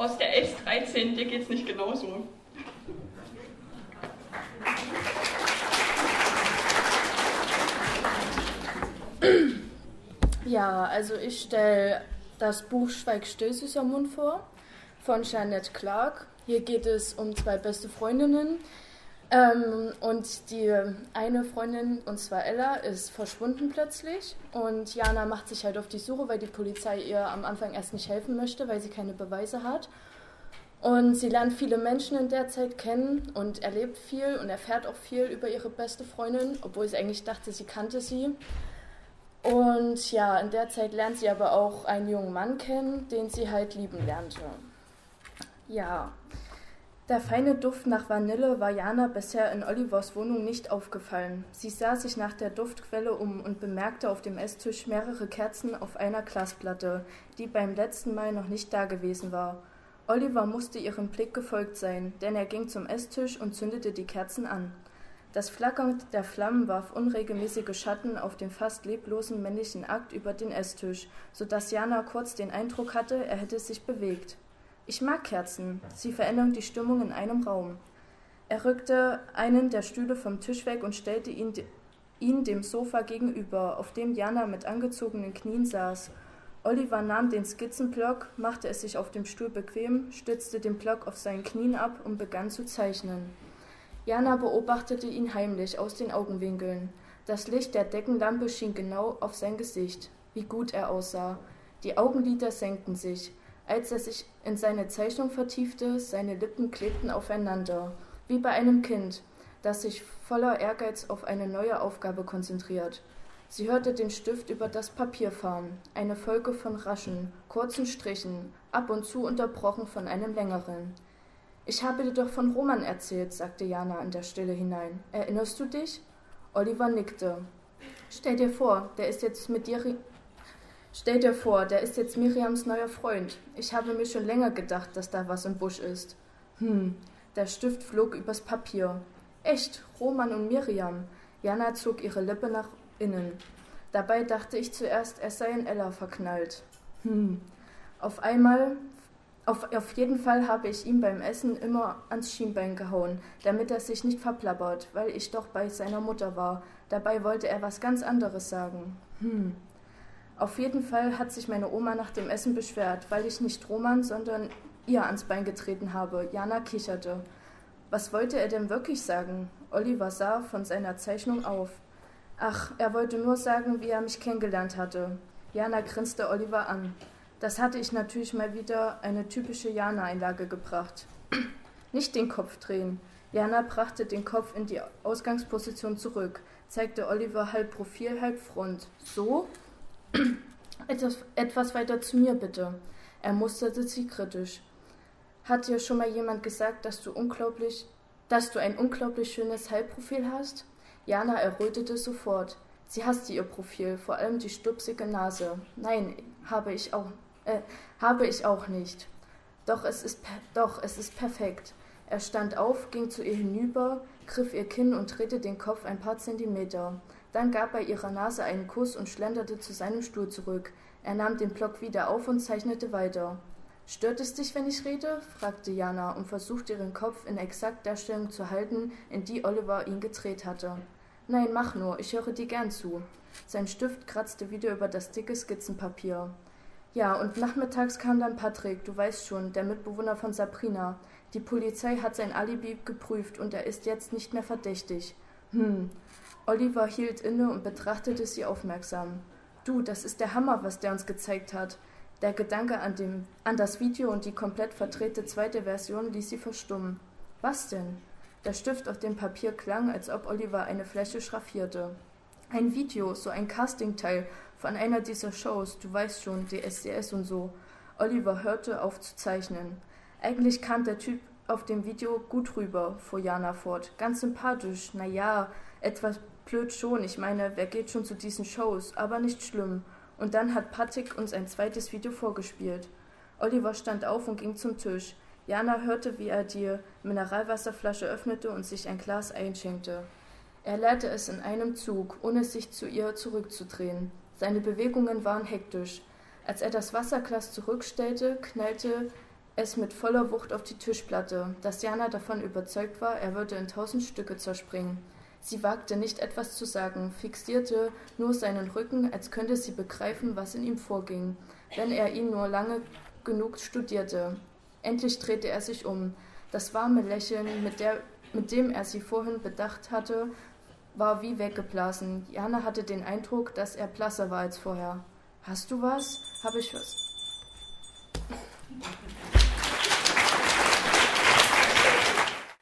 Aus der S13, dir geht's nicht genauso. Ja, also ich stelle das Buch Schweig still, süßer Mund vor, von Jeanette Clark. Hier geht es um zwei beste Freundinnen. Und die eine Freundin, und zwar Ella, ist verschwunden plötzlich. Und Jana macht sich halt auf die Suche, weil die Polizei ihr am Anfang erst nicht helfen möchte, weil sie keine Beweise hat. Und sie lernt viele Menschen in der Zeit kennen und erlebt viel und erfährt auch viel über ihre beste Freundin, obwohl sie eigentlich dachte, sie kannte sie. Und ja, in der Zeit lernt sie aber auch einen jungen Mann kennen, den sie halt lieben lernte. Ja, der feine Duft nach Vanille war Jana bisher in Olivers Wohnung nicht aufgefallen. Sie sah sich nach der Duftquelle um und bemerkte auf dem Esstisch mehrere Kerzen auf einer Glasplatte, die beim letzten Mal noch nicht da gewesen war. Oliver musste ihrem Blick gefolgt sein, denn er ging zum Esstisch und zündete die Kerzen an. Das Flackern der Flammen warf unregelmäßige Schatten auf den fast leblosen männlichen Akt über den Esstisch, sodass Jana kurz den Eindruck hatte, er hätte sich bewegt. »Ich mag Kerzen. Sie verändern die Stimmung in einem Raum.« Er rückte einen der Stühle vom Tisch weg und stellte ihn dem Sofa gegenüber, auf dem Jana mit angezogenen Knien saß. Oliver nahm den Skizzenblock, machte es sich auf dem Stuhl bequem, stützte den Block auf seinen Knien ab und begann zu zeichnen. Jana beobachtete ihn heimlich aus den Augenwinkeln. Das Licht der Deckenlampe schien genau auf sein Gesicht. Wie gut er aussah. Die Augenlider senkten sich. Als er sich in seine Zeichnung vertiefte, seine Lippen klebten aufeinander, wie bei einem Kind, das sich voller Ehrgeiz auf eine neue Aufgabe konzentriert. Sie hörte den Stift über das Papier fahren, eine Folge von raschen, kurzen Strichen, ab und zu unterbrochen von einem längeren. »Ich habe dir doch von Roman erzählt«, sagte Jana in der Stille hinein. »Erinnerst du dich?« Oliver nickte. Stell dir vor, der ist jetzt Miriams neuer Freund. Ich habe mir schon länger gedacht, dass da was im Busch ist.« Der Stift flog übers Papier. »Echt, Roman und Miriam.« Jana zog ihre Lippe nach innen. »Dabei dachte ich zuerst, er sei in Ella verknallt.« Auf jeden Fall habe ich ihm beim Essen immer ans Schienbein gehauen, damit er sich nicht verplappert, weil ich doch bei seiner Mutter war. Dabei wollte er was ganz anderes sagen. Auf jeden Fall hat sich meine Oma nach dem Essen beschwert, weil ich nicht Roman, sondern ihr ans Bein getreten habe. Jana kicherte. Was wollte er denn wirklich sagen? Oliver sah von seiner Zeichnung auf. Ach, er wollte nur sagen, wie er mich kennengelernt hatte. Jana grinste Oliver an. Das hatte ich natürlich mal wieder eine typische Jana-Einlage gebracht. Nicht den Kopf drehen. Jana brachte den Kopf in die Ausgangsposition zurück, zeigte Oliver halb Profil, halb Front. So? Etwas weiter zu mir, bitte. Er musterte sie kritisch. Hat dir schon mal jemand gesagt, dass du ein unglaublich schönes Halbprofil hast? Jana errötete sofort. Sie hasste ihr Profil, vor allem die stupsige Nase. Nein, habe ich auch nicht. Doch, es ist perfekt. Er stand auf, ging zu ihr hinüber, griff ihr Kinn und drehte den Kopf ein paar Zentimeter. Dann gab er ihrer Nase einen Kuss und schlenderte zu seinem Stuhl zurück. Er nahm den Block wieder auf und zeichnete weiter. »Stört es dich, wenn ich rede?« fragte Jana und versuchte ihren Kopf in exakt der Stellung zu halten, in die Oliver ihn gedreht hatte. »Nein, mach nur, ich höre dir gern zu.« Sein Stift kratzte wieder über das dicke Skizzenpapier. »Ja, und nachmittags kam dann Patrick, du weißt schon, der Mitbewohner von Sabrina. Die Polizei hat sein Alibi geprüft und er ist jetzt nicht mehr verdächtig.« Oliver hielt inne und betrachtete sie aufmerksam. »Du, das ist der Hammer, was der uns gezeigt hat.« Der Gedanke an das Video und die komplett verdrehte zweite Version ließ sie verstummen. »Was denn?« Der Stift auf dem Papier klang, als ob Oliver eine Fläche schraffierte. »Ein Video, so ein Castingteil von einer dieser Shows, du weißt schon, DSDS und so.« Oliver hörte auf zu zeichnen. »Eigentlich kam der Typ auf dem Video gut rüber«, fuhr Jana fort. »Ganz sympathisch, naja, etwas blöd schon, ich meine, wer geht schon zu diesen Shows, aber nicht schlimm. Und dann hat Patrick uns ein zweites Video vorgespielt.« Oliver stand auf und ging zum Tisch. Jana hörte, wie er die Mineralwasserflasche öffnete und sich ein Glas einschenkte. Er leerte es in einem Zug, ohne sich zu ihr zurückzudrehen. Seine Bewegungen waren hektisch. Als er das Wasserglas zurückstellte, knallte es mit voller Wucht auf die Tischplatte, dass Jana davon überzeugt war, er würde in 1000 Stücke zerspringen. Sie wagte nicht etwas zu sagen, fixierte nur seinen Rücken, als könnte sie begreifen, was in ihm vorging, wenn er ihn nur lange genug studierte. Endlich drehte er sich um. Das warme Lächeln, mit dem er sie vorhin bedacht hatte, war wie weggeblasen. Jana hatte den Eindruck, dass er blasser war als vorher. »Hast du was? Habe ich was?«